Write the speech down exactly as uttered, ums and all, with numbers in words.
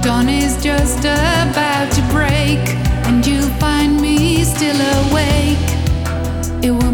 Dawn is just about to break, and you'll find me still awake. It will